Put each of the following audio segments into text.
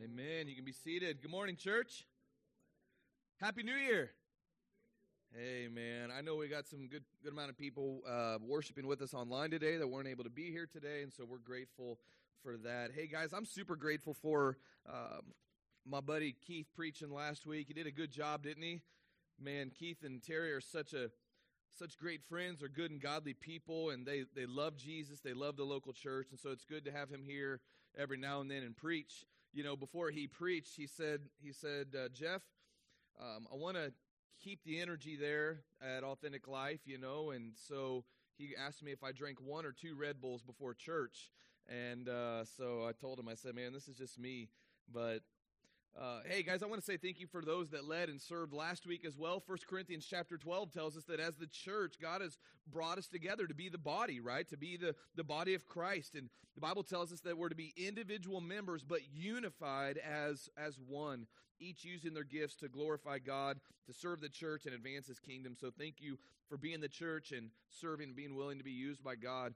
Amen. You can be seated. Good morning, church. Happy New Year. Hey, man. I know we got some good amount of people worshiping with us online today that weren't able to be here today, and so we're grateful for that. Hey, guys, I'm super grateful for my buddy Keith preaching last week. He did a good job, didn't he? Man, Keith and Terry are such great friends. They're good and godly people, and they love Jesus. They love the local church, and so it's good to have him here every now and then and preach. You know, before he preached, he said, Jeff, I want to keep the energy there at Authentic Life, you know, and so he asked me if I drank 1 or 2 Red Bulls before church, and so I told him, I said, man, this is just me, but hey, guys, I want to say thank you for those that led and served last week as well. 1 Corinthians chapter 12 tells us that as the church, God has brought us together to be the body, right? To be the body of Christ. And the Bible tells us that we're to be individual members, but unified as one, each using their gifts to glorify God, to serve the church and advance His kingdom. So thank you for being the church and serving and being willing to be used by God.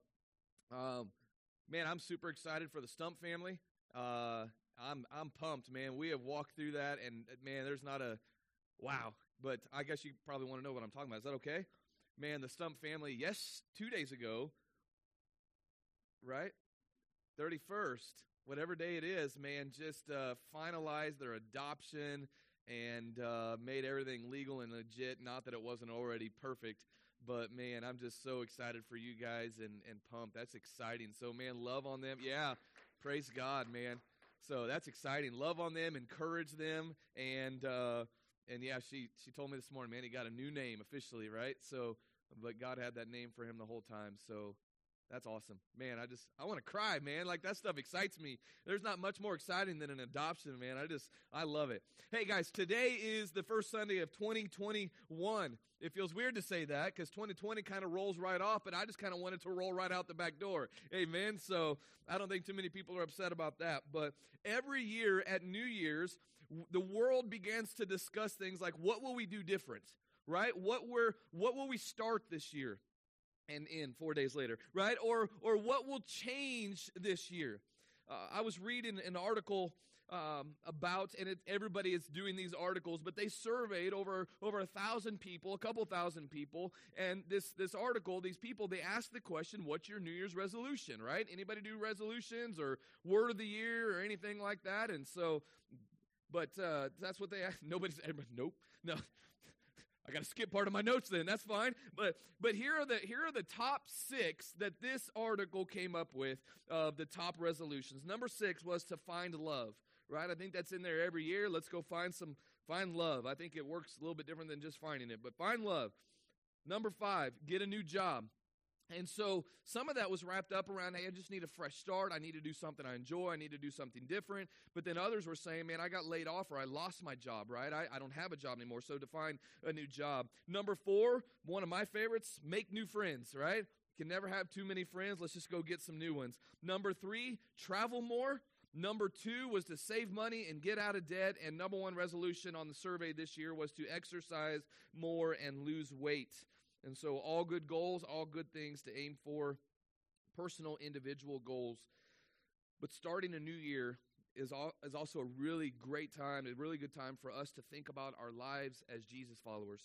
Man, I'm super excited for the Stump family. I'm pumped, man. We have walked through that, and man, there's not a wow. But I guess you probably want to know what I'm talking about. Is that okay? Man, the Stump family, yes, 2 days ago, right? 31st, whatever day it is, man, just finalized their adoption and made everything legal and legit. Not that it wasn't already perfect, but man, I'm just so excited for you guys and pumped. That's exciting. So, man, love on them. Yeah, praise God, man. So that's exciting. Love on them, encourage them, and yeah, she told me this morning, man, he got a new name officially, right? So, but God had that name for him the whole time. So that's awesome, man. I want to cry, man. Like that stuff excites me. There's not much more exciting than an adoption, man. I love it. Hey guys, today is the first Sunday of 2021. It feels weird to say that because 2020 kind of rolls right off, but I just kind of wanted to roll right out the back door. Amen. So I don't think too many people are upset about that. But every year at New Year's, the world begins to discuss things like, what will we do different, right? What will we start this year and end 4 days later, right? Or what will change this year? I was reading an article about, and everybody is doing these articles, but they surveyed over 1,000 people, a couple thousand people, and this article, these people, they asked the question, what's your New Year's resolution, right? Anybody do resolutions or word of the year or anything like that? And so, but that's what they asked. Nope, no. I got to skip part of my notes then. That's fine. But here are the top 6 that this article came up with of the top resolutions. Number 6 was to find love. Right? I think that's in there every year. Let's go find love. I think it works a little bit different than just finding it, but find love. Number 5, get a new job. And so some of that was wrapped up around, hey, I just need a fresh start. I need to do something I enjoy. I need to do something different. But then others were saying, man, I got laid off or I lost my job, right? I don't have a job anymore, so to find a new job. Number 4, one of my favorites, make new friends, right? Can never have too many friends. Let's just go get some new ones. Number 3, travel more. Number 2 was to save money and get out of debt. And number 1 resolution on the survey this year was to exercise more and lose weight. And so all good goals, all good things to aim for, personal, individual goals. But starting a new year is also a really great time, a really good time for us to think about our lives as Jesus followers.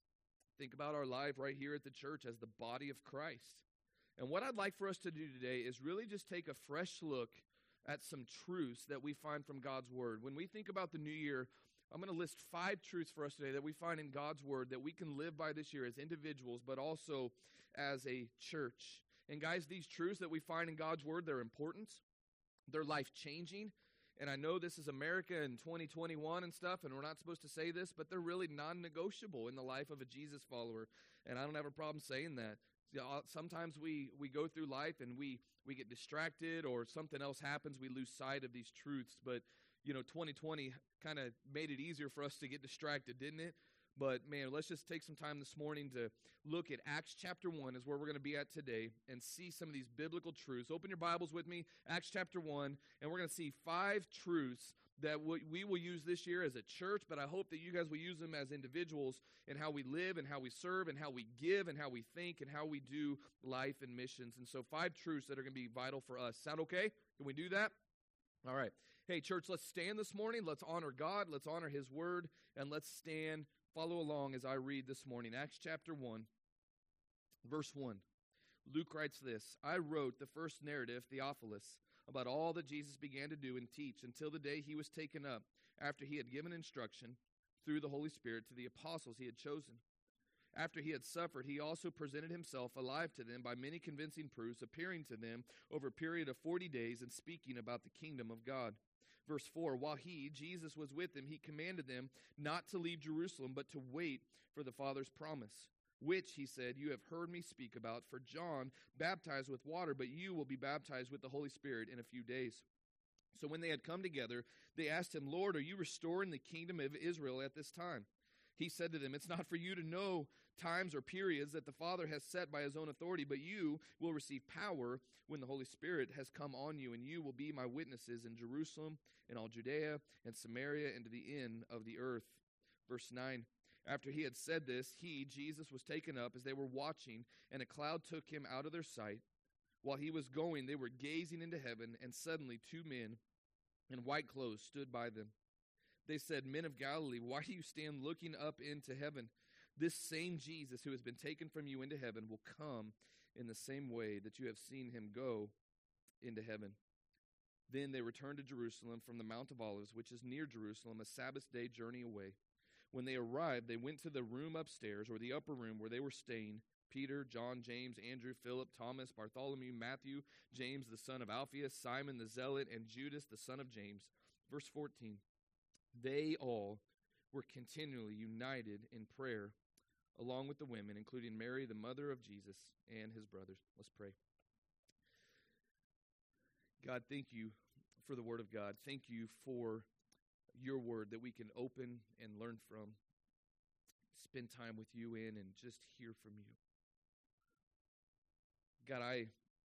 Think about our life right here at the church as the body of Christ. And what I'd like for us to do today is really just take a fresh look at some truths that we find from God's Word. When we think about the new year, I'm going to list 5 truths for us today that we find in God's Word that we can live by this year as individuals, but also as a church. And guys, these truths that we find in God's Word, they're important. They're life-changing. And I know this is America in 2021 and stuff, and we're not supposed to say this, but they're really non-negotiable in the life of a Jesus follower. And I don't have a problem saying that. Sometimes we go through life and we get distracted or something else happens. We lose sight of these truths. But, you know, 2020 kind of made it easier for us to get distracted, didn't it? But, man, let's just take some time this morning to look at Acts chapter 1 is where we're going to be at today and see some of these biblical truths. Open your Bibles with me, Acts chapter 1, and we're going to see 5 truths that we will use this year as a church, but I hope that you guys will use them as individuals in how we live and how we serve and how we give and how we think and how we do life and missions. And so 5 truths that are going to be vital for us. Sound okay? Can we do that? All right. Hey, church, let's stand this morning. Let's honor God. Let's honor his word. And let's stand, follow along as I read this morning. Acts chapter 1, verse 1. Luke writes this, I wrote the first narrative, Theophilus, about all that Jesus began to do and teach until the day he was taken up, after he had given instruction through the Holy Spirit to the apostles he had chosen. After he had suffered, he also presented himself alive to them by many convincing proofs, appearing to them over a period of 40 days and speaking about the kingdom of God. Verse 4, while he, Jesus, was with them, he commanded them not to leave Jerusalem, but to wait for the Father's promise, which, he said, you have heard me speak about. For John baptized with water, but you will be baptized with the Holy Spirit in a few days. So when they had come together, they asked him, Lord, are you restoring the kingdom of Israel at this time? He said to them, it's not for you to know times or periods that the Father has set by his own authority, but you will receive power when the Holy Spirit has come on you, and you will be my witnesses in Jerusalem, in all Judea and Samaria, and to the end of the earth. Verse 9, after he had said this, he, Jesus, was taken up as they were watching, and a cloud took him out of their sight. While he was going, they were gazing into heaven, and suddenly 2 men in white clothes stood by them. They said, Men of Galilee, why do you stand looking up into heaven? This same Jesus who has been taken from you into heaven will come in the same way that you have seen him go into heaven. Then they returned to Jerusalem from the Mount of Olives, which is near Jerusalem, a Sabbath day journey away. When they arrived, they went to the room upstairs, or the upper room where they were staying. Peter, John, James, Andrew, Philip, Thomas, Bartholomew, Matthew, James the son of Alphaeus, Simon the Zealot, and Judas the son of James. Verse 14. They all were continually united in prayer, along with the women, including Mary, the mother of Jesus, and his brothers. Let's pray. God, thank you for the word of God. Thank you for your word that we can open and learn from, spend time with you in, and just hear from you. God, I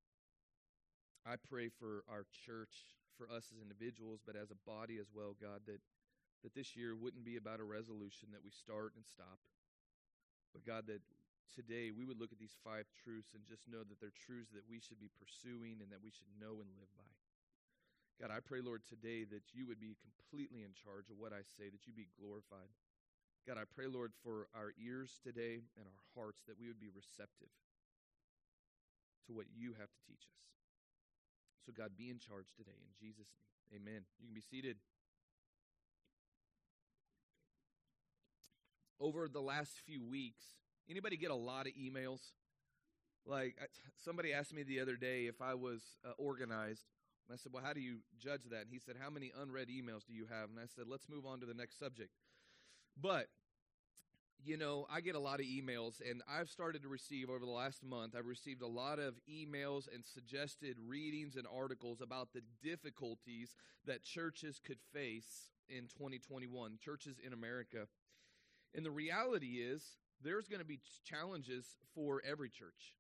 pray for our church, for us as individuals, but as a body as well, God, that this year wouldn't be about a resolution that we start and stop, but God, that today we would look at these 5 truths and just know that they're truths that we should be pursuing and that we should know and live by. God, I pray, Lord, today that you would be completely in charge of what I say, that you be glorified. God, I pray, Lord, for our ears today and our hearts, that we would be receptive to what you have to teach us. So, God, be in charge today. In Jesus' name, amen. You can be seated. Over the last few weeks, anybody get a lot of emails? Like, somebody asked me the other day if I was organized. And I said, well, how do you judge that? And he said, how many unread emails do you have? And I said, let's move on to the next subject. But, you know, I get a lot of emails, and I've started to receive over the last month, I've received a lot of emails and suggested readings and articles about the difficulties that churches could face in 2021, churches in America. And the reality is, there's going to be challenges for every church.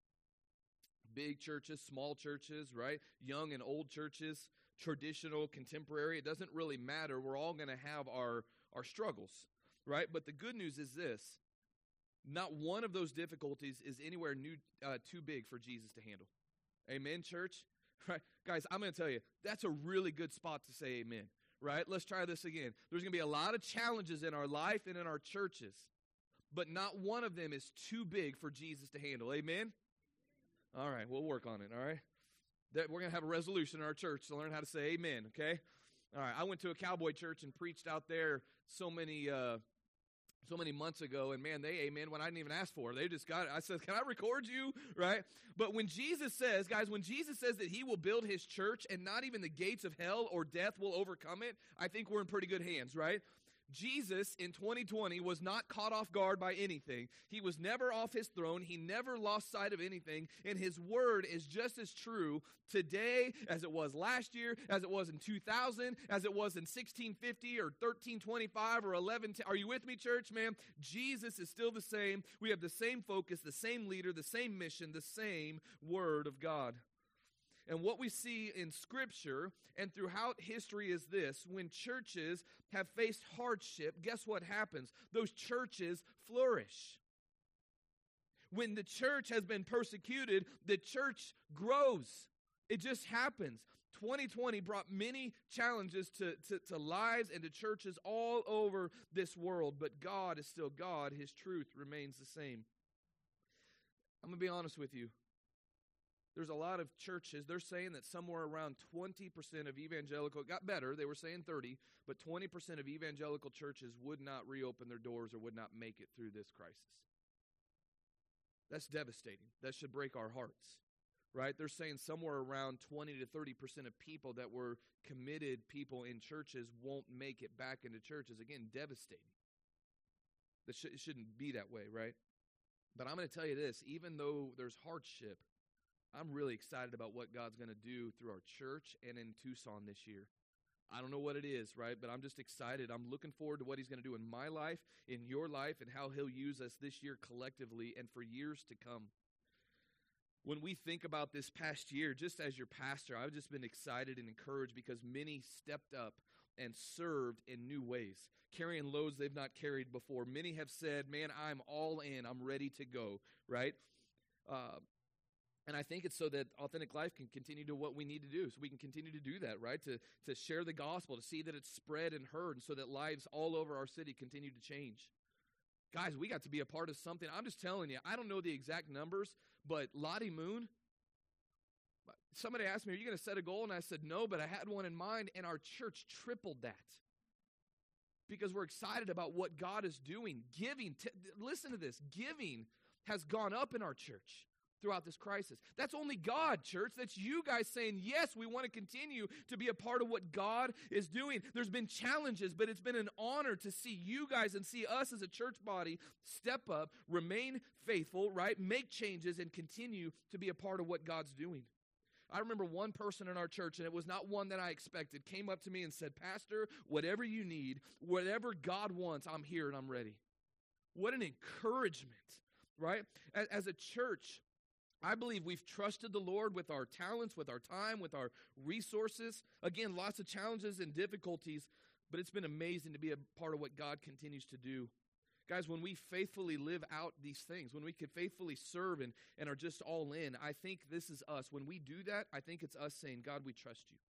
Big churches, small churches, right? Young and old churches, traditional, contemporary. It doesn't really matter. We're all going to have our struggles, right? But the good news is this. Not one of those difficulties is anywhere too big for Jesus to handle. Amen, church? Right? Guys, I'm going to tell you, that's a really good spot to say amen. Right? Let's try this again. There's going to be a lot of challenges in our life and in our churches, but not one of them is too big for Jesus to handle. Amen? All right, we'll work on it, all right? We're going to have a resolution in our church to learn how to say amen, okay? All right, I went to a cowboy church and preached out there so many months ago, and man, they amen when I didn't even ask for it. They just got it. I said, can I record you? Right? But when Jesus says, guys, when Jesus says that he will build his church and not even the gates of hell or death will overcome it, I think we're in pretty good hands, right? Jesus in 2020 was not caught off guard by anything. He was never off his throne. He never lost sight of anything. And his word is just as true today as it was last year, as it was in 2000, as it was in 1650 or 1325 or 1110. Are you with me, church, man? Jesus is still the same. We have the same focus, the same leader, the same mission, the same word of God. And what we see in Scripture and throughout history is this. When churches have faced hardship, guess what happens? Those churches flourish. When the church has been persecuted, the church grows. It just happens. 2020 brought many challenges to lives and to churches all over this world, but God is still God. His truth remains the same. I'm going to be honest with you. There's a lot of churches, they're saying that somewhere around 20% of evangelical, it got better, they were saying 30, but 20% of evangelical churches would not reopen their doors or would not make it through this crisis. That's devastating. That should break our hearts, right? They're saying somewhere around 20 to 30% of people that were committed people in churches won't make it back into churches. Again, devastating. It shouldn't be that way, right? But I'm going to tell you this, even though there's hardship, I'm really excited about what God's going to do through our church and in Tucson this year. I don't know what it is, right? But I'm just excited. I'm looking forward to what he's going to do in my life, in your life, and how he'll use us this year collectively and for years to come. When we think about this past year, just as your pastor, I've just been excited and encouraged because many stepped up and served in new ways, carrying loads they've not carried before. Many have said, man, I'm all in. I'm ready to go, right? And I think it's so that Authentic Life can continue to what we need to do. So we can continue to do that, right? To share the gospel, to see that it's spread and heard, and so that lives all over our city continue to change. Guys, we got to be a part of something. I'm just telling you, I don't know the exact numbers, but Lottie Moon, somebody asked me, are you going to set a goal? And I said, no, but I had one in mind, and our church tripled that. Because we're excited about what God is doing. Giving, listen to this, giving has gone up in our church throughout this crisis. That's only God, church. That's you guys saying, yes, we want to continue to be a part of what God is doing. There's been challenges, but it's been an honor to see you guys and see us as a church body step up, remain faithful, right? Make changes and continue to be a part of what God's doing. I remember one person in our church, and it was not one that I expected, came up to me and said, Pastor, whatever you need, whatever God wants, I'm here and I'm ready. What an encouragement, right? As a church, I believe we've trusted the Lord with our talents, with our time, with our resources. Again, lots of challenges and difficulties, but it's been amazing to be a part of what God continues to do. Guys, when we faithfully live out these things, when we can faithfully serve and are just all in, I think this is us. When we do that, I think it's us saying, God, we trust you.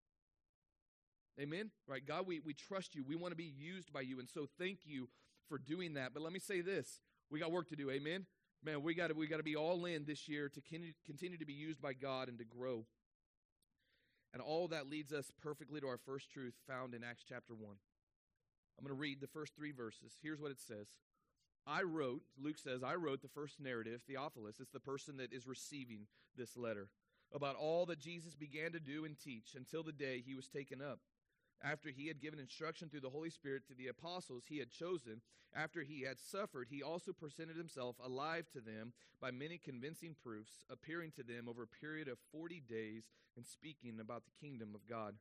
Amen? Right? God, we trust you. We want to be used by you, and so thank you for doing that. But let me say this. We got work to do. Amen? Man, we got to be all in this year to continue to be used by God and to grow. And all that leads us perfectly to our first truth found in Acts chapter 1. I'm going to read the first 3 verses. Here's what it says. Luke says, I wrote the first narrative, Theophilus, it's the person that is receiving this letter, about all that Jesus began to do and teach until the day he was taken up. After he had given instruction through the Holy Spirit to the apostles he had chosen, after he had suffered, he also presented himself alive to them by many convincing proofs, appearing to them over a period of 40 days and speaking about the kingdom of God.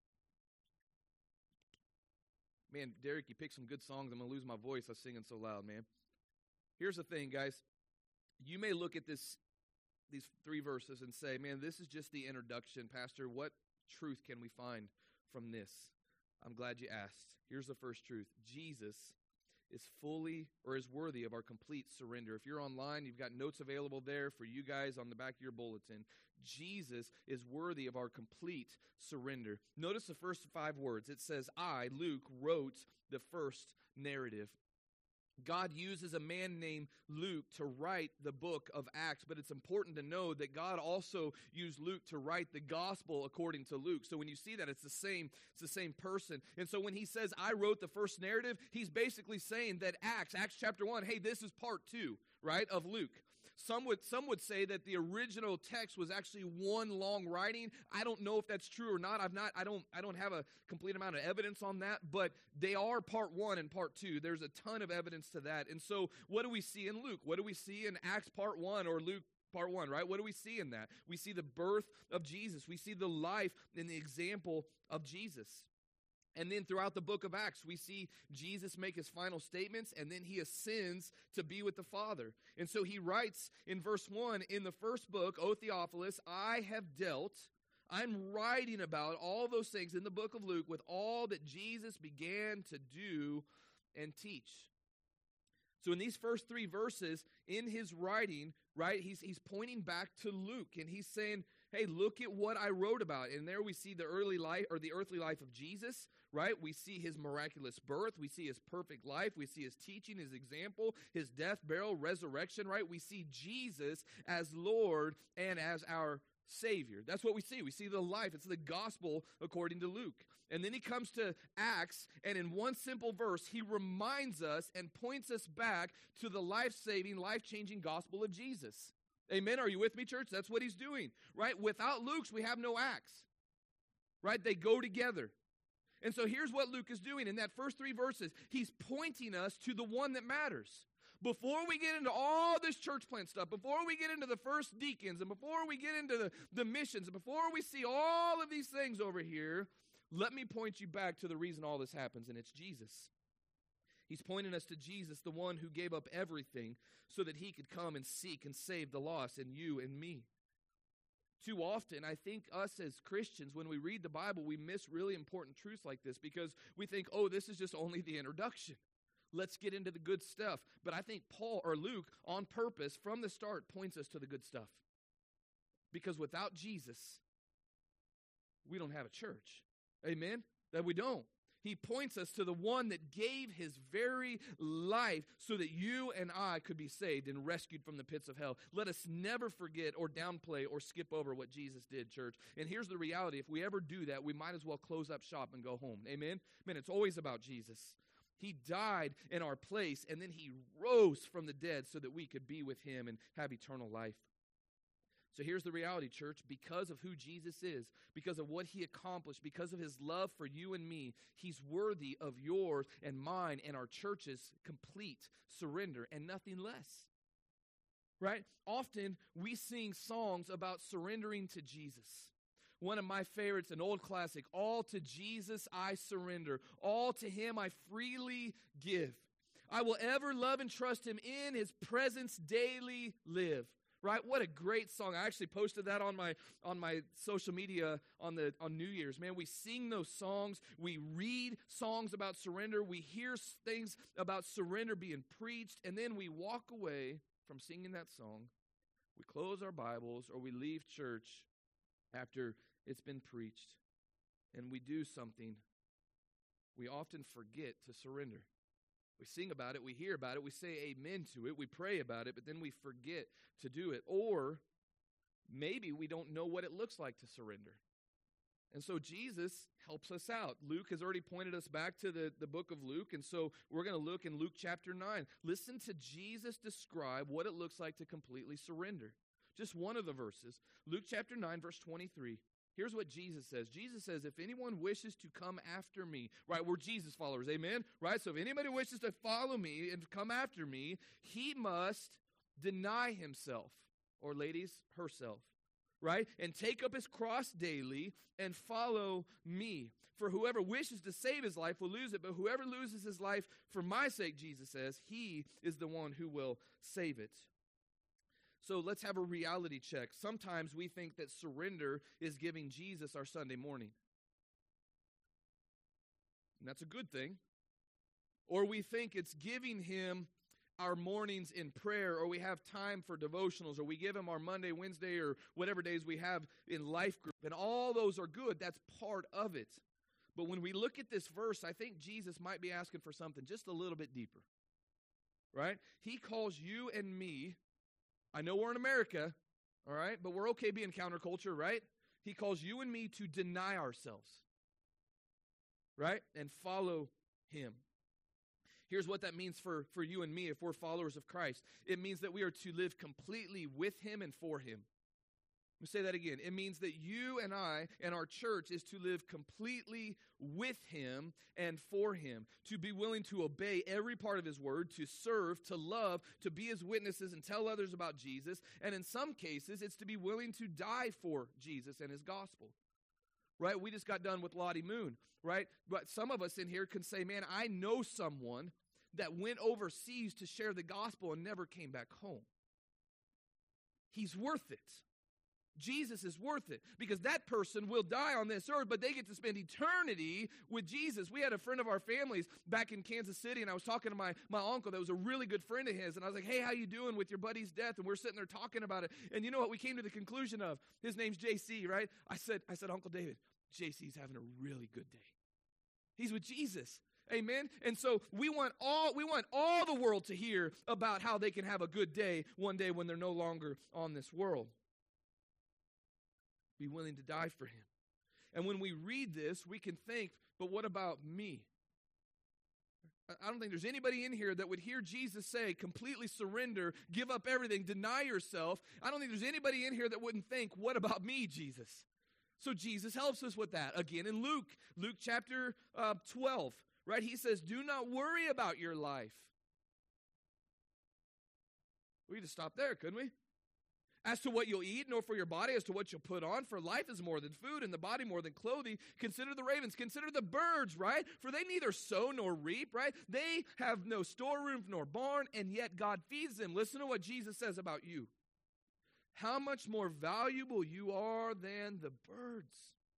Man, Derek, you picked some good songs. I'm going to lose my voice. I was singing so loud, man. Here's the thing, guys. You may look at these 3 verses and say, man, this is just the introduction. Pastor, what truth can we find from this? I'm glad you asked. Here's the first truth. Jesus is worthy of our complete surrender. If you're online, you've got notes available there for you guys on the back of your bulletin. Jesus is worthy of our complete surrender. Notice the first 5 words. It says, I, Luke, wrote the first narrative. God uses a man named Luke to write the book of Acts, but it's important to know that God also used Luke to write the gospel according to Luke. So when you see that, it's the same person. And so when he says, I wrote the first narrative, he's basically saying that Acts chapter 1, hey, this is part 2, right, of Luke. Some would say that the original text was actually one long writing. I don't know if that's true or not. I don't have a complete amount of evidence on that, but they are part 1 and part 2. There's a ton of evidence to that. And so what do we see in Luke? What do we see in Acts part 1 or Luke part 1, right? What do we see in that? We see the birth of Jesus. We see the life and the example of Jesus. And then throughout the book of Acts, we see Jesus make his final statements, and then he ascends to be with the Father. And so he writes in verse 1, in the first book, O Theophilus, I'm writing about all those things in the book of Luke with all that Jesus began to do and teach. So in these first 3 verses, in his writing, right, he's pointing back to Luke, and he's saying, hey, look at what I wrote about. And there we see the early life or the earthly life of Jesus, right? We see his miraculous birth. We see his perfect life. We see his teaching, his example, his death, burial, resurrection, right? We see Jesus as Lord and as our Savior. That's what we see. We see the life. It's the gospel according to Luke. And then he comes to Acts, and in one simple verse, he reminds us and points us back to the life-saving, life-changing gospel of Jesus. Amen? Are you with me, church? That's what he's doing, right? Without Luke's, we have no Acts, right? They go together. And so here's what Luke is doing. In that first 3 verses, he's pointing us to the one that matters. Before we get into all this church plant stuff, before we get into the first deacons, and before we get into the missions, and before we see all of these things over here, let me point you back to the reason all this happens, and it's Jesus. He's pointing us to Jesus, the one who gave up everything so that he could come and seek and save the lost, and you and me. Too often, I think us as Christians, when we read the Bible, we miss really important truths like this because we think, oh, this is just only the introduction. Let's get into the good stuff. But I think Paul or Luke, on purpose, from the start, points us to the good stuff. Because without Jesus, we don't have a church. Amen? That we don't. He points us to the one that gave his very life so that you and I could be saved and rescued from the pits of hell. Let us never forget or downplay or skip over what Jesus did, church. And here's the reality. If we ever do that, we might as well close up shop and go home. Amen? Man, it's always about Jesus. He died in our place, and then he rose from the dead so that we could be with him and have eternal life. So here's the reality, church. Because of who Jesus is, because of what he accomplished, because of his love for you and me, he's worthy of yours and mine and our church's complete surrender and nothing less. Right? Often we sing songs about surrendering to Jesus. One of my favorites, an old classic, all to Jesus I surrender. All to him I freely give. I will ever love and trust him, in his presence daily live. Right? What a great song. I actually posted that on my social media on New Year's. Man, we sing those songs. We read songs about surrender. We hear things about surrender being preached. And then we walk away from singing that song. We close our Bibles or we leave church after it's been preached. And we do something. We often forget to surrender. We sing about it, we hear about it, we say amen to it, we pray about it, but then we forget to do it. Or maybe we don't know what it looks like to surrender. And so Jesus helps us out. Luke has already pointed us back to the book of Luke, and so we're going to look in Luke chapter 9. Listen to Jesus describe what it looks like to completely surrender. Just one of the verses. Luke chapter 9, verse 23. Here's what Jesus says. Jesus says, if anyone wishes to come after me, right, we're Jesus followers, amen? Right, so if anybody wishes to follow me and come after me, he must deny himself, or ladies, herself, right? And take up his cross daily and follow me. For whoever wishes to save his life will lose it, but whoever loses his life for my sake, Jesus says, he is the one who will save it. So let's have a reality check. Sometimes we think that surrender is giving Jesus our Sunday morning. And that's a good thing. Or we think it's giving him our mornings in prayer, or we have time for devotionals, or we give him our Monday, Wednesday, or whatever days we have in life group. And all those are good. That's part of it. But when we look at this verse, I think Jesus might be asking for something just a little bit deeper. Right? He calls you and me. I know we're in America, all right, but we're okay being counterculture, right? He calls you and me to deny ourselves, right, and follow him. Here's what that means for you and me if we're followers of Christ. It means that we are to live completely with him and for him. Let me say that again. It means that you and I and our church is to live completely with him and for him, to be willing to obey every part of his word, to serve, to love, to be his witnesses and tell others about Jesus. And in some cases, it's to be willing to die for Jesus and his gospel. Right? We just got done with Lottie Moon, right? But some of us in here can say, man, I know someone that went overseas to share the gospel and never came back home. He's worth it. Jesus is worth it, because that person will die on this earth, but they get to spend eternity with Jesus. We had a friend of our family's back in Kansas City, and I was talking to my uncle that was a really good friend of his, and I was like, hey, how you doing with your buddy's death? And we're sitting there talking about it, and you know what we came to the conclusion of? His name's JC, right? I said, Uncle David, JC's having a really good day. He's with Jesus. Amen. And so we want all the world to hear about how they can have a good day one day when they're no longer on this world. Be willing to die for him. And when we read this, we can think, but what about me? I don't think there's anybody in here that would hear Jesus say, completely surrender, give up everything, deny yourself. I don't think there's anybody in here that wouldn't think, what about me, Jesus? So Jesus helps us with that. Again, in Luke chapter 12, right? He says, do not worry about your life. We could stop there, couldn't we? As to what you'll eat, nor for your body, as to what you'll put on, for life is more than food, and the body more than clothing. Consider the ravens, consider the birds, right? For they neither sow nor reap, right? They have no storeroom nor barn, and yet God feeds them. Listen to what Jesus says about you. How much more valuable you are than the birds.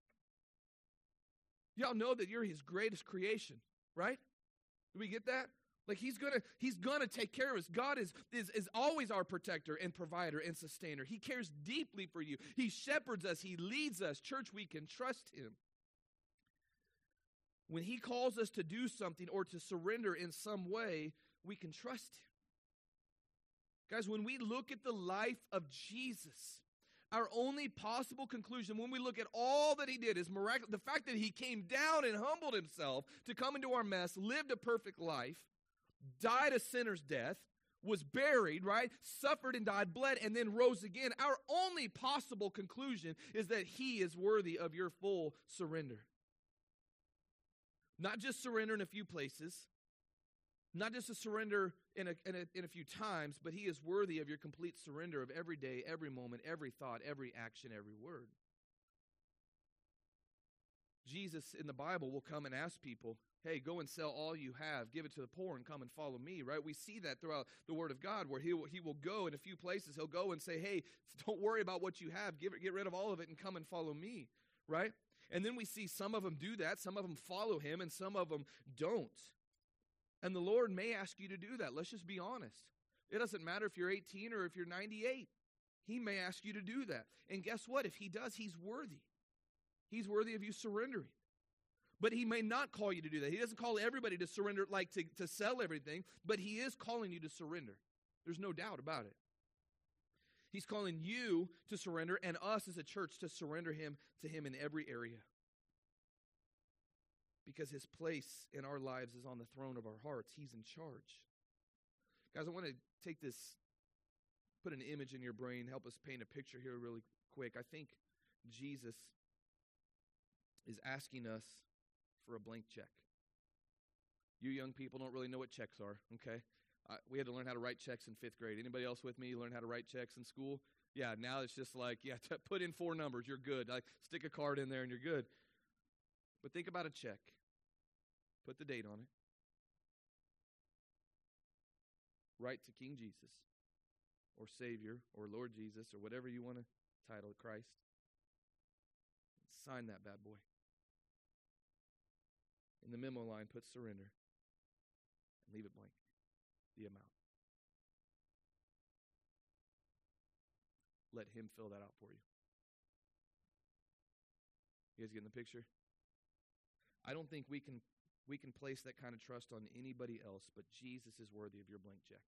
Y'all know that you're his greatest creation, right? Do we get that? Like he's gonna take care of us. God is always our protector and provider and sustainer. He cares deeply for you. He shepherds us. He leads us. Church, we can trust him. When he calls us to do something or to surrender in some way, we can trust him. Guys, when we look at the life of Jesus, our only possible conclusion when we look at all that he did is miraculous. The fact that he came down and humbled himself to come into our mess, lived a perfect life, died a sinner's death, was buried, right? Suffered and died, bled, and then rose again. Our only possible conclusion is that he is worthy of your full surrender. Not just surrender in a few places, not just a surrender in a few times, but he is worthy of your complete surrender of every day, every moment, every thought, every action, every word. Jesus in the Bible will come and ask people, hey, go and sell all you have, give it to the poor, and come and follow me, right? We see that throughout the Word of God, where he will go in a few places. He'll go and say, hey, don't worry about what you have. Get rid of all of it and come and follow me, right? And then we see some of them do that. Some of them follow him, and some of them don't. And the Lord may ask you to do that. Let's just be honest. It doesn't matter if you're 18 or if you're 98. He may ask you to do that. And guess what? If he does, he's worthy. He's worthy of you surrendering. But he may not call you to do that. He doesn't call everybody to surrender, like to sell everything, but he is calling you to surrender. There's no doubt about it. He's calling you to surrender and us as a church to surrender to him in every area. Because his place in our lives is on the throne of our hearts. He's in charge. Guys, I want to take this, put an image in your brain, help us paint a picture here really quick. I think Jesus is asking us for a blank check. You young people don't really know what checks are, okay? We had to learn how to write checks in 5th grade. Anybody else with me? You learn how to write checks in school? Yeah, now it's just like, put in 4 numbers, you're good. Like, stick a card in there and you're good. But think about a check. Put the date on it. Write to King Jesus or Savior or Lord Jesus or whatever you want to title Christ. Sign that bad boy. In the memo line, put surrender and leave it blank, the amount. Let him fill that out for you. You guys getting the picture? I don't think we can place that kind of trust on anybody else, but Jesus is worthy of your blank check.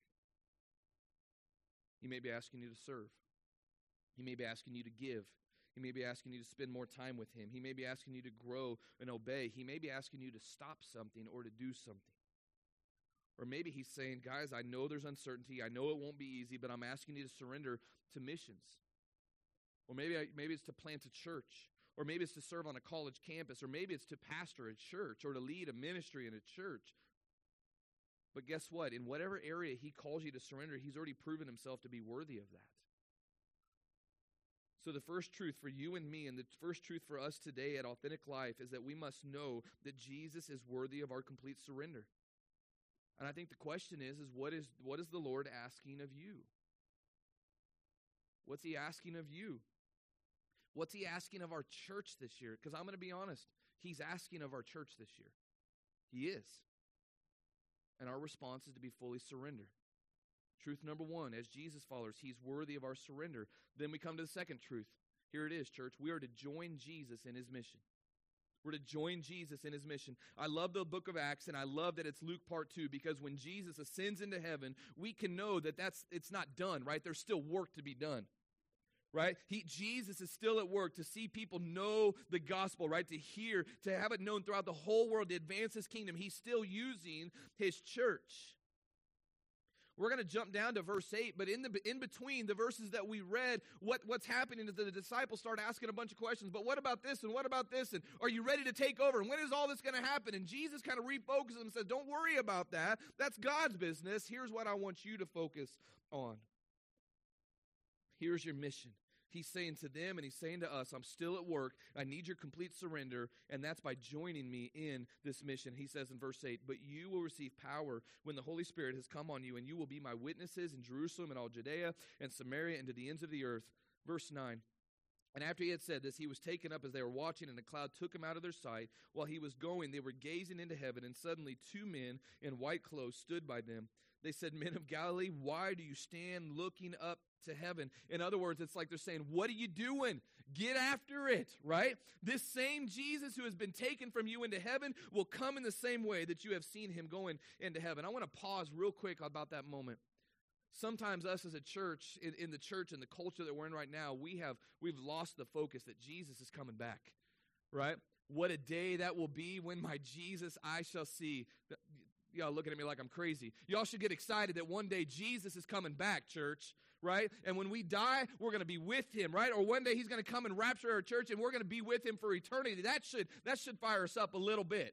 He may be asking you to serve. He may be asking you to give. He may be asking you to spend more time with him. He may be asking you to grow and obey. He may be asking you to stop something or to do something. Or maybe he's saying, guys, I know there's uncertainty. I know it won't be easy, but I'm asking you to surrender to missions. Or maybe it's to plant a church. Or maybe it's to serve on a college campus. Or maybe it's to pastor a church or to lead a ministry in a church. But guess what? In whatever area he calls you to surrender, he's already proven himself to be worthy of that. So the first truth for you and me, and the first truth for us today at Authentic Life, is that we must know that Jesus is worthy of our complete surrender. And I think the question is what is the Lord asking of you? What's he asking of you? What's he asking of our church this year? Because I'm going to be honest, he's asking of our church this year. He is. And our response is to be fully surrendered. Truth number one, as Jesus followers, he's worthy of our surrender. Then we come to the second truth. Here it is, church. We are to join Jesus in his mission. We're to join Jesus in his mission. I love the book of Acts, and I love that it's Luke part 2, because when Jesus ascends into heaven, we can know that it's not done, right? There's still work to be done, right? Jesus is still at work to see people know the gospel, right? To have it known throughout the whole world, to advance his kingdom. He's still using his church. We're going to jump down to verse 8, but in between the verses that we read, what's happening is that the disciples start asking a bunch of questions. But what about this, and what about this, and are you ready to take over, and when is all this going to happen? And Jesus kind of refocuses them and says, don't worry about that. That's God's business. Here's what I want you to focus on. Here's your mission. He's saying to them and he's saying to us, I'm still at work. I need your complete surrender, and that's by joining me in this mission. He says in verse 8, but you will receive power when the Holy Spirit has come on you, and you will be my witnesses in Jerusalem and all Judea and Samaria and to the ends of the earth. Verse 9, and after he had said this, he was taken up as they were watching, and a cloud took him out of their sight. While he was going, they were gazing into heaven, and suddenly two men in white clothes stood by them. They said, men of Galilee, why do you stand looking up to heaven? In other words, it's like they're saying, what are you doing? Get after it, right? This same Jesus who has been taken from you into heaven will come in the same way that you have seen him going into heaven. I want to pause real quick about that moment. Sometimes us as a church, in the church and the culture that we're in right now, we've lost the focus that Jesus is coming back, right? What a day that will be when my Jesus I shall see. Y'all looking at me like I'm crazy. Y'all should get excited that one day Jesus is coming back, church, right? And when we die, we're going to be with him, right? Or one day he's going to come and rapture our church, and we're going to be with him for eternity. That should fire us up a little bit.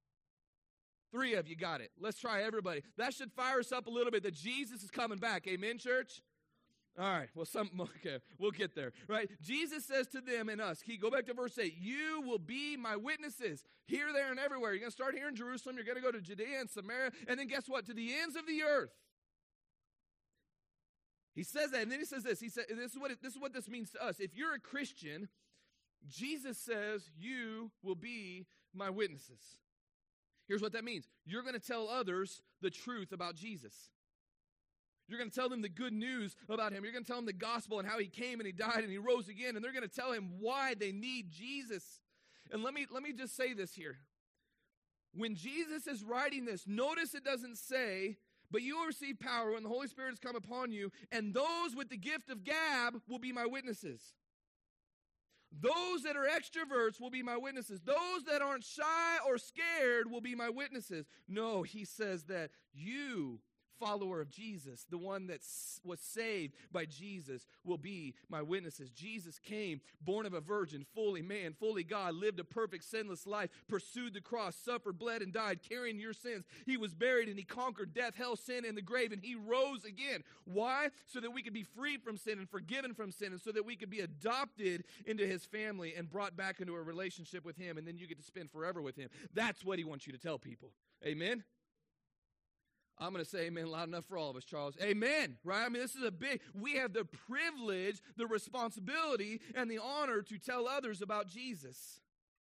3 of you got it. Let's try everybody. That should fire us up a little bit that Jesus is coming back. Amen, church? All right, well, okay, we'll get there, right? Jesus says to them and us, go back to verse 8, you will be my witnesses here, there, and everywhere. You're going to start here in Jerusalem, you're going to go to Judea and Samaria, and then guess what? To the ends of the earth. He says that, and then he says this. He said, this is what this means to us. If you're a Christian, Jesus says, you will be my witnesses. Here's what that means. You're going to tell others the truth about Jesus. You're going to tell them the good news about him. You're going to tell them the gospel and how he came and he died and he rose again. And they're going to tell him why they need Jesus. And let me just say this here. When Jesus is writing this, notice it doesn't say, but you will receive power when the Holy Spirit has come upon you, and those with the gift of gab will be my witnesses. Those that are extroverts will be my witnesses. Those that aren't shy or scared will be my witnesses. No, he says that you, follower of Jesus, the one that was saved by Jesus, will be my witnesses. Jesus came, born of a virgin, fully man, fully God, lived a perfect, sinless life, pursued the cross, suffered, bled, and died, carrying your sins. He was buried, and he conquered death, hell, sin, and the grave, and he rose again. Why? So that we could be freed from sin and forgiven from sin, and so that we could be adopted into his family and brought back into a relationship with him, and then you get to spend forever with him. That's what he wants you to tell people. Amen? I'm going to say amen loud enough for all of us, Charles. Amen, right? I mean, this is we have the privilege, the responsibility, and the honor to tell others about Jesus.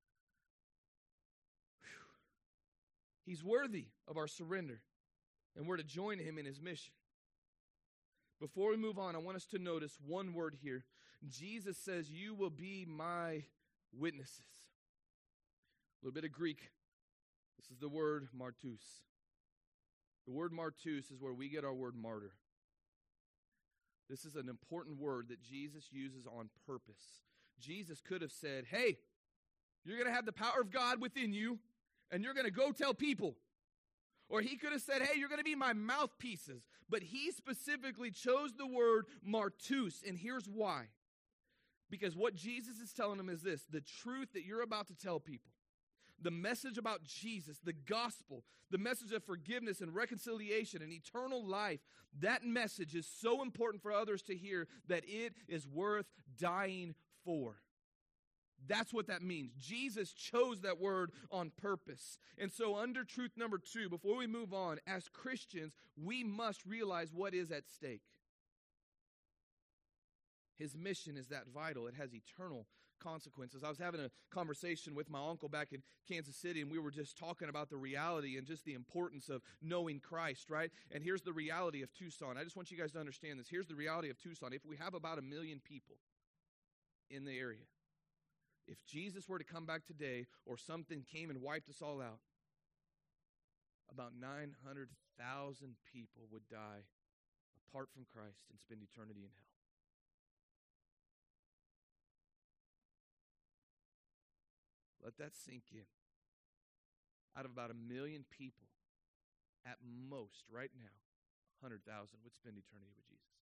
Whew. He's worthy of our surrender, and we're to join him in his mission. Before we move on, I want us to notice one word here. Jesus says, you will be my witnesses. A little bit of Greek. This is the word martus. The word martus is where we get our word martyr. This is an important word that Jesus uses on purpose. Jesus could have said, hey, you're going to have the power of God within you, and you're going to go tell people. Or he could have said, hey, you're going to be my mouthpieces. But he specifically chose the word martus, and here's why. Because what Jesus is telling them is this: the truth that you're about to tell people, the message about Jesus, the gospel, the message of forgiveness and reconciliation and eternal life, that message is so important for others to hear that it is worth dying for. That's what that means. Jesus chose that word on purpose. And so under truth number 2, before we move on, as Christians, we must realize what is at stake. His mission is that vital. It has eternal consequences. I was having a conversation with my uncle back in Kansas City, and we were just talking about the reality and just the importance of knowing Christ, right? And here's the reality of Tucson. I just want you guys to understand this. Here's the reality of Tucson. If we have about 1 million people in the area, if Jesus were to come back today or something came and wiped us all out, about 900,000 people would die apart from Christ and spend eternity in hell. Let that sink in. Out of about 1 million people, at most, right now, 100,000 would spend eternity with Jesus.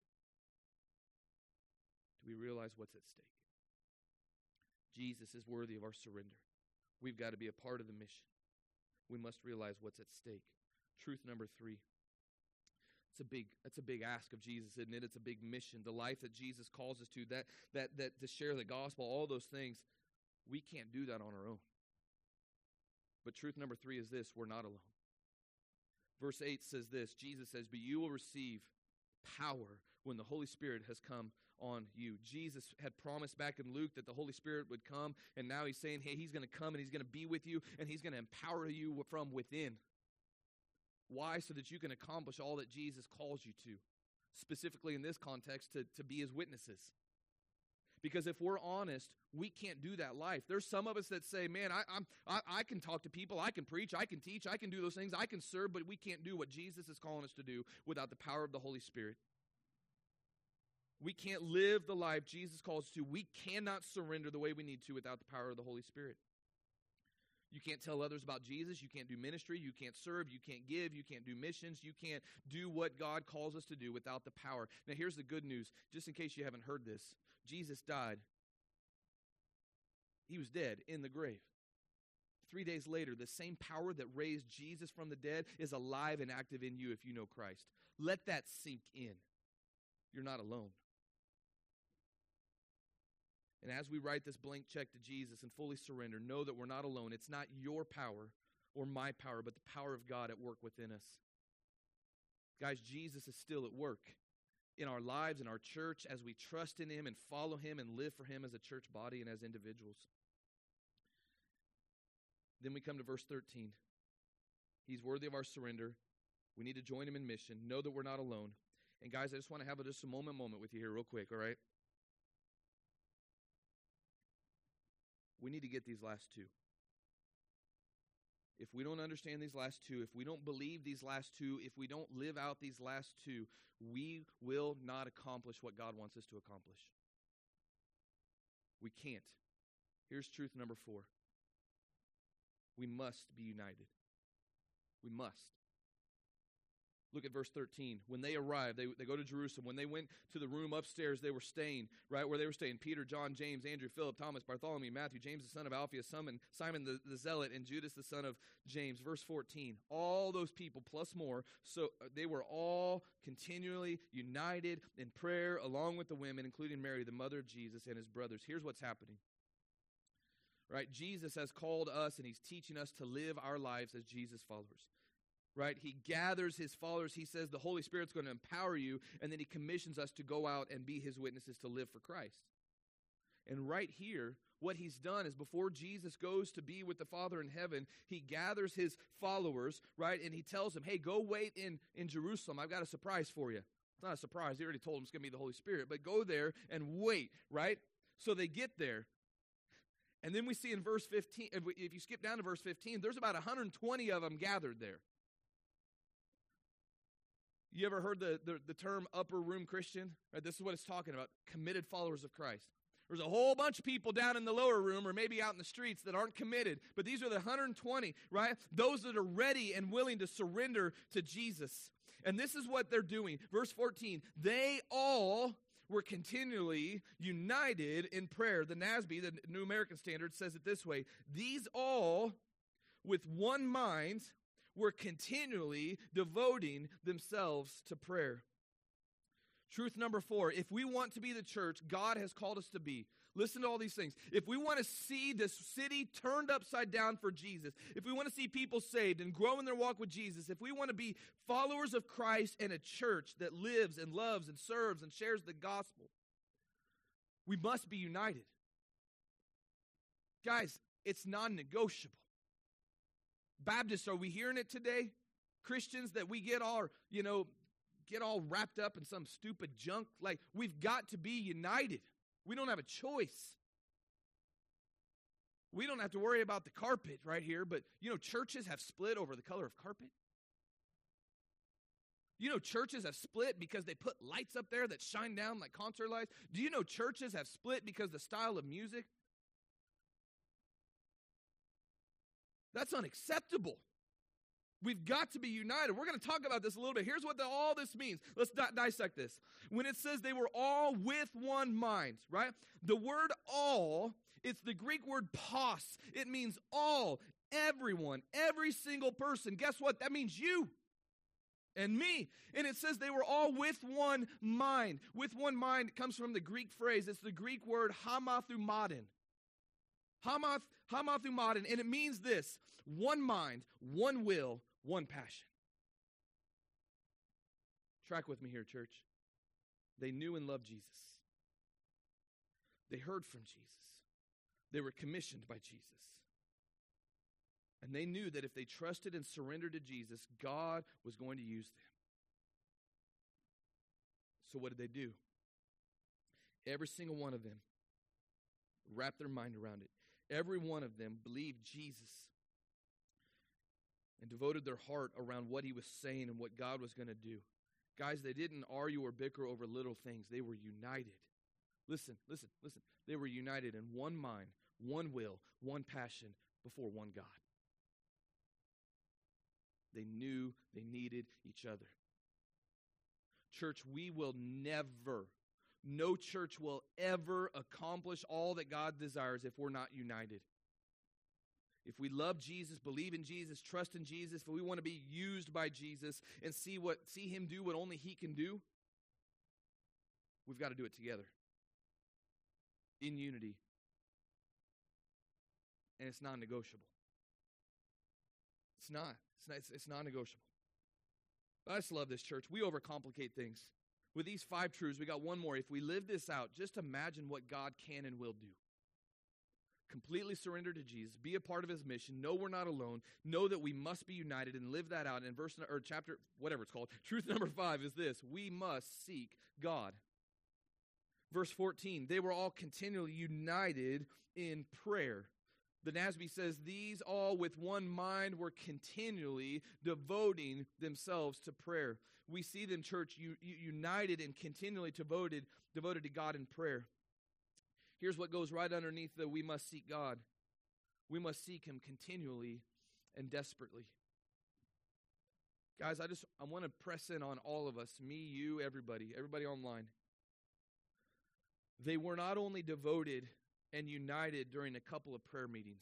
Do we realize what's at stake? Jesus is worthy of our surrender. We've got to be a part of the mission. We must realize what's at stake. Truth number 3. It's a big ask of Jesus, isn't it? It's a big mission. The life that Jesus calls us to, that to share the gospel, all those things, we can't do that on our own. But truth number 3 is this: we're not alone. Verse 8 says this, Jesus says, "But you will receive power when the Holy Spirit has come on you." Jesus had promised back in Luke that the Holy Spirit would come, and now he's saying, hey, he's going to come and he's going to be with you, and he's going to empower you from within. Why? So that you can accomplish all that Jesus calls you to, specifically in this context, to be his witnesses. Because if we're honest, we can't do that life. There's some of us that say, man, I can talk to people, I can preach, I can teach, I can do those things, I can serve, but we can't do what Jesus is calling us to do without the power of the Holy Spirit. We can't live the life Jesus calls us to. We cannot surrender the way we need to without the power of the Holy Spirit. You can't tell others about Jesus. You can't do ministry. You can't serve. You can't give. You can't do missions. You can't do what God calls us to do without the power. Now, here's the good news, just in case you haven't heard this. Jesus died. He was dead in the grave. 3 days later, the same power that raised Jesus from the dead is alive and active in you if you know Christ. Let that sink in. You're not alone. And as we write this blank check to Jesus and fully surrender, know that we're not alone. It's not your power or my power, but the power of God at work within us. Guys, Jesus is still at work in our lives, in our church, as we trust in him and follow him and live for him as a church body and as individuals. Then we come to verse 13. He's worthy of our surrender. We need to join him in mission. Know that we're not alone. And guys, I just want to have just a moment with you here real quick, all right? We need to get these last two. If we don't understand these last two, if we don't believe these last two, if we don't live out these last two, we will not accomplish what God wants us to accomplish. We can't. Here's truth number 4. We must be united. We must. Look at verse 13. When they arrived, they go to Jerusalem. When they went to the room upstairs, they were staying, right where they were staying. Peter, John, James, Andrew, Philip, Thomas, Bartholomew, Matthew, James the son of Alphaeus, Simon the Zealot, and Judas the son of James. Verse 14. All those people plus more, so they were all continually united in prayer along with the women, including Mary, the mother of Jesus, and his brothers. Here's what's happening. Right? Jesus has called us, and he's teaching us to live our lives as Jesus followers. Right? He gathers his followers. He says the Holy Spirit's going to empower you, and then he commissions us to go out and be his witnesses to live for Christ. And right here, what he's done is before Jesus goes to be with the Father in heaven, he gathers his followers, right? And he tells them, hey, go wait in Jerusalem. I've got a surprise for you. It's not a surprise. He already told them it's going to be the Holy Spirit. But go there and wait, right? So they get there. And then we see in verse 15, if you skip down to verse 15, there's about 120 of them gathered there. You ever heard the term upper room Christian? Right, this is what it's talking about, committed followers of Christ. There's a whole bunch of people down in the lower room or maybe out in the streets that aren't committed, but these are the 120, right? Those that are ready and willing to surrender to Jesus. And this is what they're doing. Verse 14, they all were continually united in prayer. The NASB, the New American Standard, says it this way: these all, with one mind, were continually devoting themselves to prayer. Truth number 4, if we want to be the church God has called us to be, listen to all these things. If we want to see this city turned upside down for Jesus, if we want to see people saved and grow in their walk with Jesus, if we want to be followers of Christ and a church that lives and loves and serves and shares the gospel, we must be united. Guys, it's non-negotiable. Baptists, are we hearing it today? Christians, that we get all wrapped up in some stupid junk. Like, we've got to be united. We don't have a choice. We don't have to worry about the carpet right here, but churches have split over the color of carpet. Churches have split because they put lights up there that shine down like concert lights. Do you know churches have split because the style of music? That's unacceptable. We've got to be united. We're going to talk about this a little bit. Here's what all this means. Let's dissect this. When it says they were all with one mind, right? The word all, it's the Greek word pos. It means all, everyone, every single person. Guess what? That means you and me. And it says they were all with one mind. With one mind comes from the Greek phrase. It's the Greek word hamathumadin. Hamathumadin. And it means this: one mind, one will, one passion. Track with me here, church. They knew and loved Jesus. They heard from Jesus. They were commissioned by Jesus. And they knew that if they trusted and surrendered to Jesus, God was going to use them. So what did they do? Every single one of them wrapped their mind around it. Every one of them believed Jesus and devoted their heart around what he was saying and what God was going to do. Guys, they didn't argue or bicker over little things. They were united. Listen. They were united in one mind, one will, one passion before one God. They knew they needed each other. Church, we will never, no church will ever accomplish all that God desires if we're not united. If we love Jesus, believe in Jesus, trust in Jesus, if we want to be used by Jesus and see him do what only he can do, we've got to do it together. In unity. And it's non-negotiable. It's not. It's non-negotiable. I just love this, church. We overcomplicate things. With these 5 truths, we got one more. If we live this out, just imagine what God can and will do. Completely surrender to Jesus, be a part of his mission, know we're not alone, know that we must be united, and live that out. In chapter, whatever it's called, truth number 5 is this: we must seek God. Verse 14, they were all continually united in prayer. The NASB says, these all with one mind were continually devoting themselves to prayer. We see them, church, united and continually devoted to God in prayer. Here's what goes right underneath the we must seek God. We must seek him continually and desperately. Guys, I want to press in on all of us, me, you, everybody online. They were not only devoted and united during a couple of prayer meetings.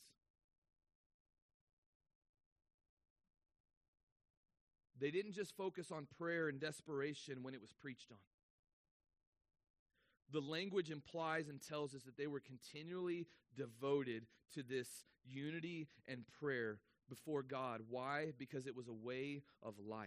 They didn't just focus on prayer and desperation when it was preached on. The language implies and tells us that they were continually devoted to this unity and prayer before God. Why? Because it was a way of life.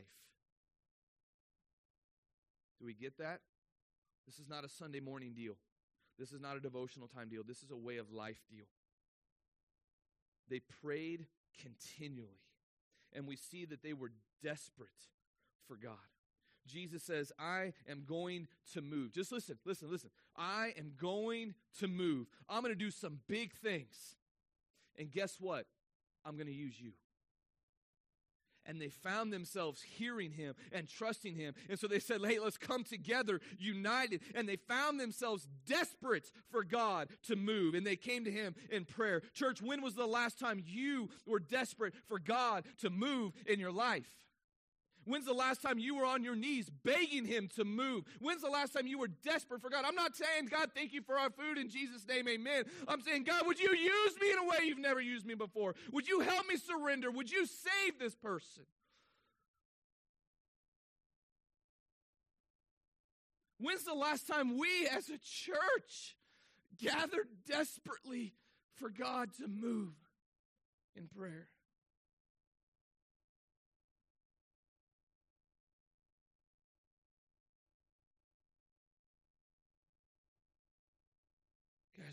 Do we get that? This is not a Sunday morning deal. This is not a devotional time deal. This is a way of life deal. They prayed continually. And we see that they were desperate for God. Jesus says, I am going to move. Just listen. I am going to move. I'm going to do some big things. And guess what? I'm going to use you. And they found themselves hearing him and trusting him. And so they said, hey, let's come together, united. And they found themselves desperate for God to move. And they came to him in prayer. Church, when was the last time you were desperate for God to move in your life? When's the last time you were on your knees begging him to move? When's the last time you were desperate for God? I'm not saying, God, thank you for our food in Jesus' name, amen. I'm saying, God, would you use me in a way you've never used me before? Would you help me surrender? Would you save this person? When's the last time we as a church gathered desperately for God to move in prayer?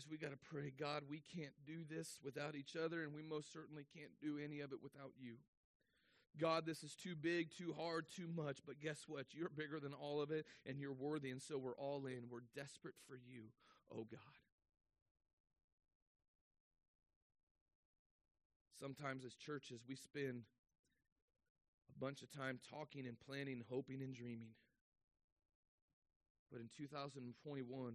Guys, we got to pray, God, we can't do this without each other, and we most certainly can't do any of it without you. God, this is too big, too hard, too much, but guess what? You're bigger than all of it, and you're worthy, and so we're all in. We're desperate for you, oh God. Sometimes as churches, we spend a bunch of time talking and planning, hoping and dreaming. But in 2021,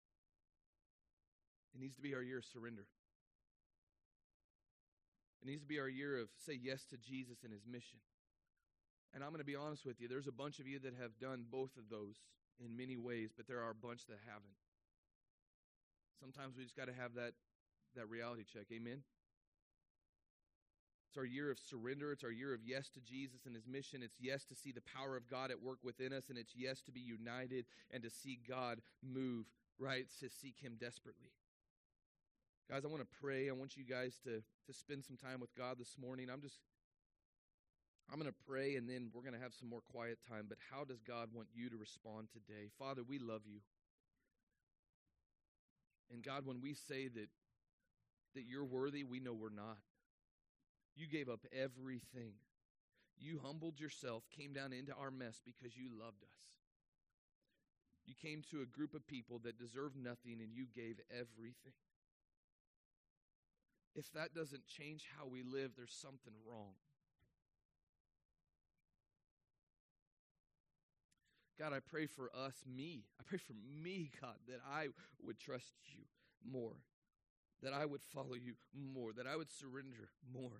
it needs to be our year of surrender. It needs to be our year of say yes to Jesus and his mission. And I'm going to be honest with you, there's a bunch of you that have done both of those in many ways, but there are a bunch that haven't. Sometimes we just got to have that reality check. Amen? It's our year of surrender. It's our year of yes to Jesus and his mission. It's yes to see the power of God at work within us, and it's yes to be united and to see God move, right? To seek him desperately. Guys, I want to pray. I want you guys to spend some time with God this morning. I'm going to pray, and then we're going to have some more quiet time. But how does God want you to respond today? Father, we love you. And God, when we say that you're worthy, we know we're not. You gave up everything. You humbled yourself, came down into our mess because you loved us. You came to a group of people that deserved nothing, and you gave everything. If that doesn't change how we live, there's something wrong. God, I pray for us, me. I pray for me, God, that I would trust you more, that I would follow you more, that I would surrender more.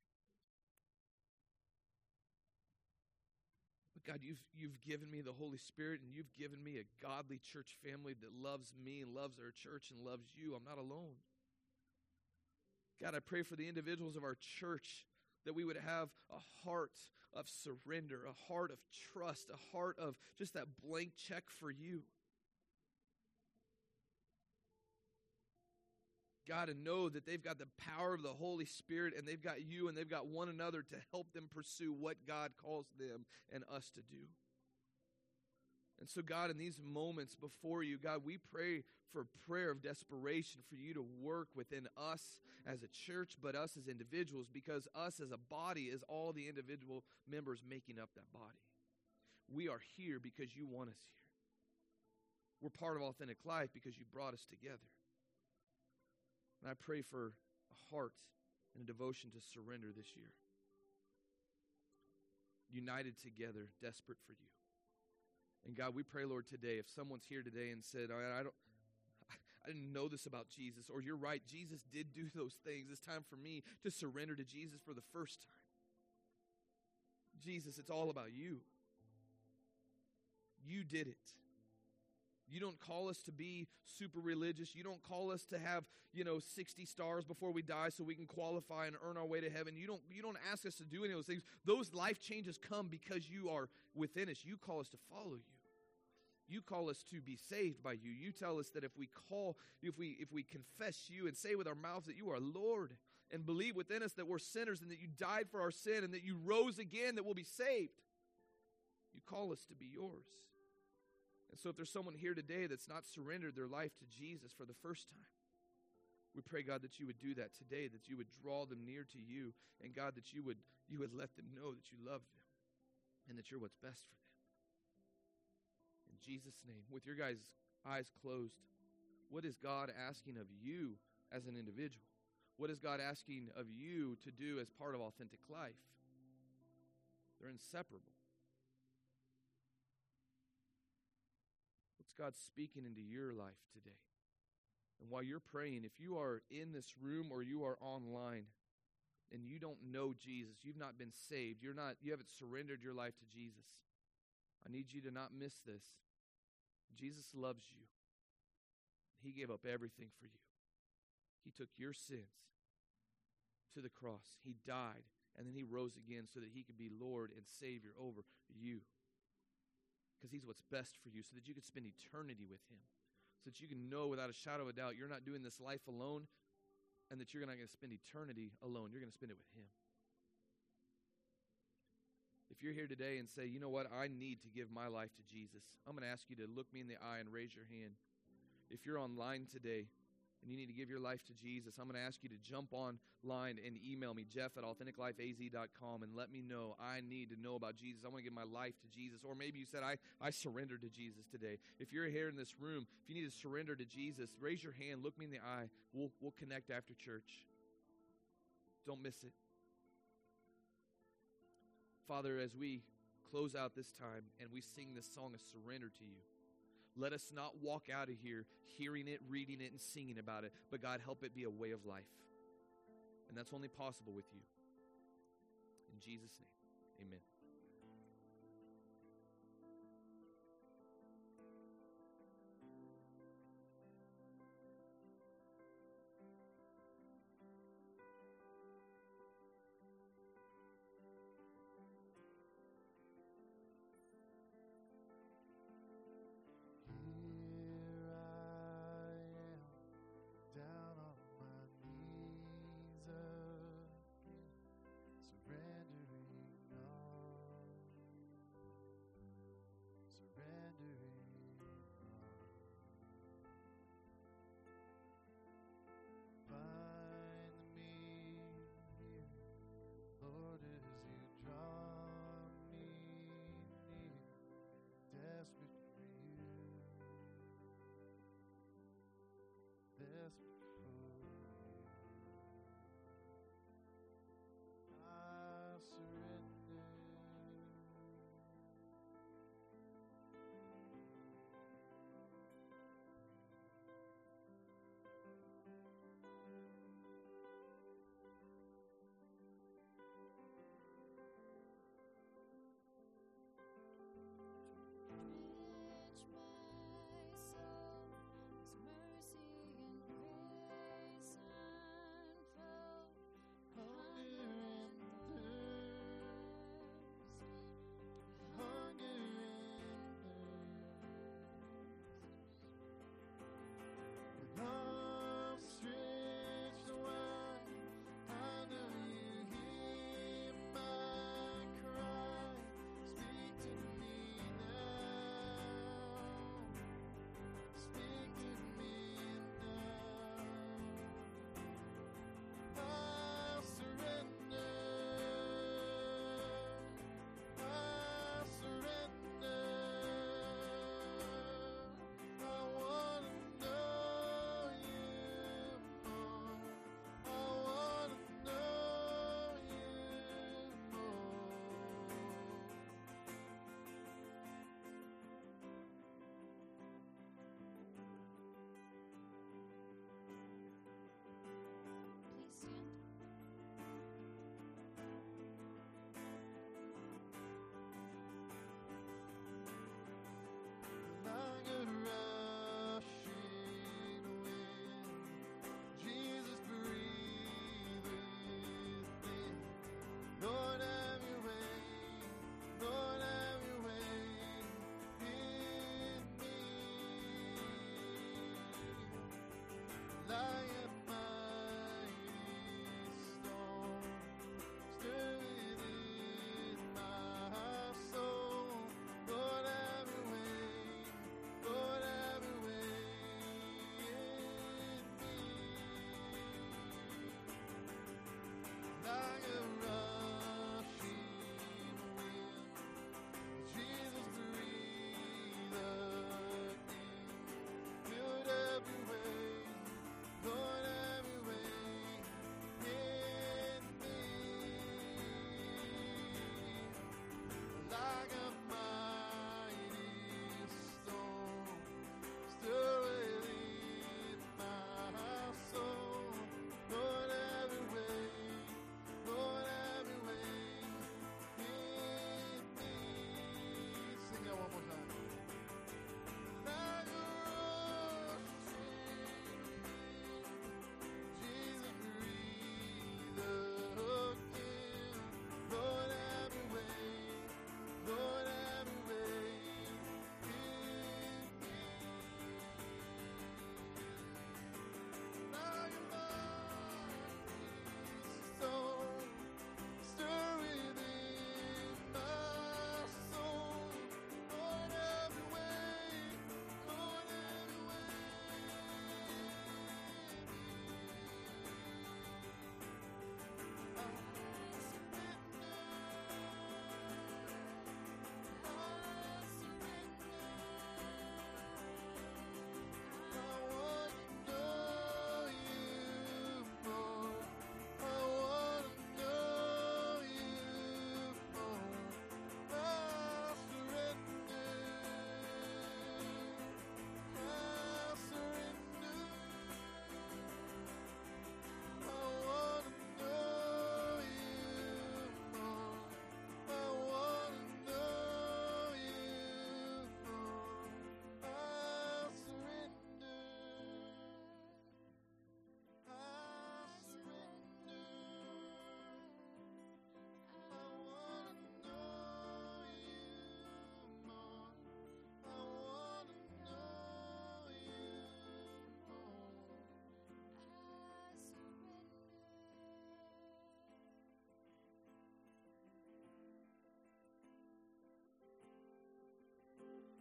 But God, you've given me the Holy Spirit, and you've given me a godly church family that loves me and loves our church and loves you. I'm not alone. God, I pray for the individuals of our church that we would have a heart of surrender, a heart of trust, a heart of just that blank check for you. God, and know that they've got the power of the Holy Spirit, and they've got you, and they've got one another to help them pursue what God calls them and us to do. And so, God, in these moments before you, God, we pray for prayer of desperation for you to work within us as a church, but us as individuals, because us as a body is all the individual members making up that body. We are here because you want us here. We're part of Authentic Life because you brought us together. And I pray for a heart and a devotion to surrender this year. United together, desperate for you. And God, we pray, Lord, today, if someone's here today and said, I didn't know this about Jesus, or you're right, Jesus did do those things. It's time for me to surrender to Jesus for the first time. Jesus, it's all about you. You did it. You don't call us to be super religious. You don't call us to have, 60 stars before we die so we can qualify and earn our way to heaven. You don't ask us to do any of those things. Those life changes come because you are within us. You call us to follow you. You call us to be saved by you. You tell us that if we confess you and say with our mouths that you are Lord, and believe within us that we're sinners and that you died for our sin and that you rose again, that we'll be saved. You call us to be yours. And so if there's someone here today that's not surrendered their life to Jesus for the first time, we pray, God, that you would do that today, that you would draw them near to you, and God, that you would let them know that you love them and that you're what's best for them. In Jesus' name, with your guys' eyes closed, what is God asking of you as an individual? What is God asking of you to do as part of Authentic Life? They're inseparable. What's God speaking into your life today? And while you're praying, if you are in this room or you are online and you don't know Jesus, you've not been saved, you haven't surrendered your life to Jesus, I need you to not miss this. Jesus loves you. He gave up everything for you. He took your sins to the cross. He died, and then he rose again so that he could be Lord and Savior over you. Because he's what's best for you, so that you could spend eternity with him. So that you can know without a shadow of a doubt you're not doing this life alone, and that you're not going to spend eternity alone. You're going to spend it with him. If you're here today and say, you know what, I need to give my life to Jesus, I'm going to ask you to look me in the eye and raise your hand. If you're online today and you need to give your life to Jesus, I'm going to ask you to jump online and email me, jeff@authenticlifeaz.com, and let me know. I need to know about Jesus. I want to give my life to Jesus. Or maybe you said, I surrendered to Jesus today. If you're here in this room, if you need to surrender to Jesus, raise your hand, look me in the eye. We'll connect after church. Don't miss it. Father, as we close out this time and we sing this song of surrender to you, let us not walk out of here hearing it, reading it, and singing about it, but God, help it be a way of life. And that's only possible with you. In Jesus' name, amen. Enrich my soul with mercy and grace.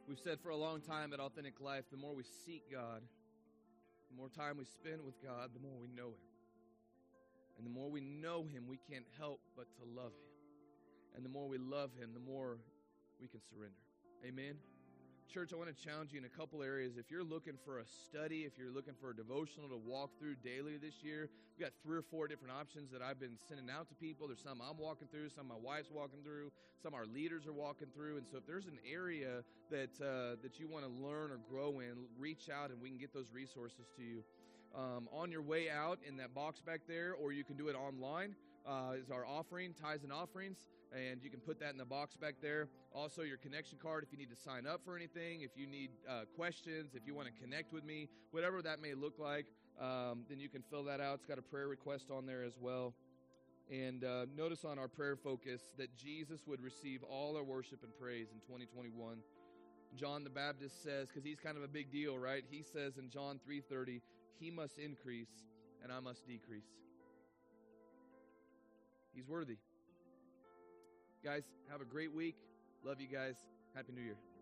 We've said for a long time at Authentic Life, the more we seek God, the more time we spend with God, the more we know Him. And the more we know Him, we can't help but to love Him. And the more we love Him, the more we can surrender. Amen? Church, I want to challenge you in a couple areas. If you're looking for a study, if you're looking for a devotional to walk through daily this year, we've got 3 or 4 different options that I've been sending out to people. There's some I'm walking through, some my wife's walking through, some our leaders are walking through. And so if there's an area that you want to learn or grow in, reach out and we can get those resources to you. On your way out in that box back there, or you can do it online, is our offering, tithes and offerings. And you can put that in the box back there. Also, your connection card if you need to sign up for anything, if you need questions, if you want to connect with me, whatever that may look like, then you can fill that out. It's got a prayer request on there as well. And notice on our prayer focus that Jesus would receive all our worship and praise in 2021. John the Baptist says, because he's kind of a big deal, right? He says in John 3:30, He must increase and I must decrease. He's worthy. Guys, have a great week. Love you guys. Happy New Year.